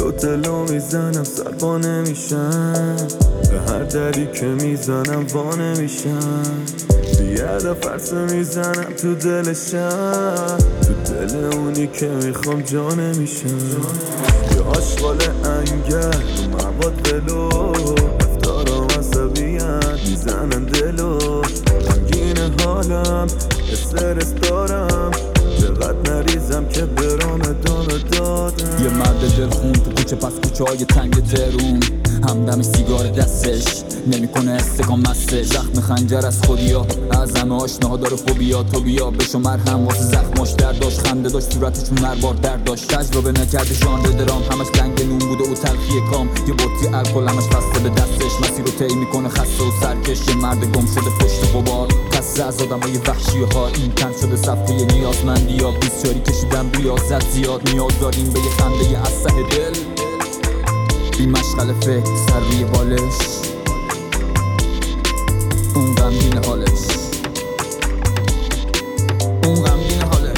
تلو میزنم سر پا نمیشم، به هر دری که میزنم وا نمیشم. بیادا فرسه میزنم تو دلشم، تو دل اونی که میخوام جا نمیشم. یه آشغال انگر رو مواد ولو، افتارم عصبیت میزنن دلو. غمگین حالم استرس دارم، چقدر نریزم که برام ادامه دادم. یه مرد دلخون تو کوچه پس کوچه های تنگ ترون، همدم سیگار دستش نمیکنه استکان مستش. زخم خنجر از خودیا، از همه آشناها داره فوبیا. تو بیا بشو مرهم واسه زخماش، درداش خنده داشت صورتشون مربار درد داشت. تجربه نکرده ژانر درام، همش لنگ نون بوده و تلخی کام. یه بطری الکل همش بسته به دستش، مسیر رو طی میکنه خسته و سرکش. یه مرد گم شده پشت غبار، خسته از آدمای وحشی و ها. این تن شده صفحه نیازمندی ها، بیسیاری کشیدم ریاضت زیاد. نیاز داریم به یه خنده از ته دل، بی مشغل فکر سر روی بالش، اون غمگین حالش، اون غمگین حالش.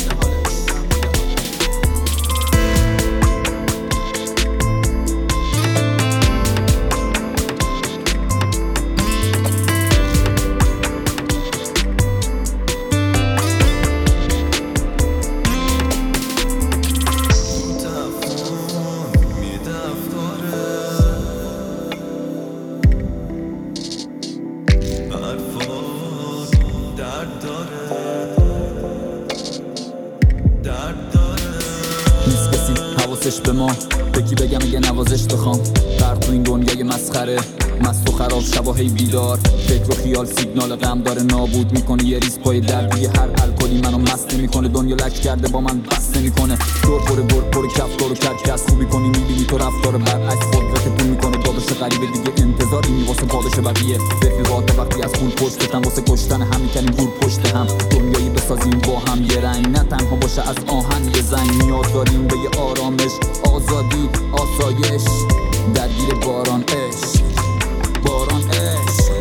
نیست کسی حواسش به ما، به کی بگم اگه نوازش بخوام. غرق تو این دنیای مسخره، مست و خراب شبا هی بیدار. فکر و خیال سیگنال غم داره نابود میکنه. یه ریز پای درد، یه هر الکلی منو مست نمیکنه. دنیا لک کرده با من بس نمیکنه. دور پر کفتار و کرکس خوبی کنی میبینی تو رفتار برعکس. قدرت پول میکنه داداش غریبه دیگه، انتظار اینی واسه پاداش بقیه. رفیقات وقتی از پول پشتتن، واسه کشتن هم میکنیم دور پشت هم. دنیایی بسازیم با هم یه رنگ، نه تنها باشه از آهن یه زنگ. نیاز داریم به یه آرامش، آزادی، آسایش. درگیر باران عشق، باران عشق.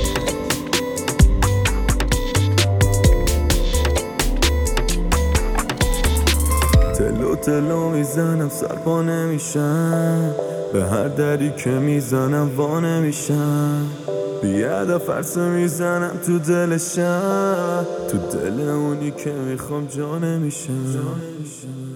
تلو میزنم سر پا نمیشم، به هر دری که میزنم وا نمیشم. بیادا فرسه میزنم تو دلشم، تو دل اونی که میخوام جا نمیشم.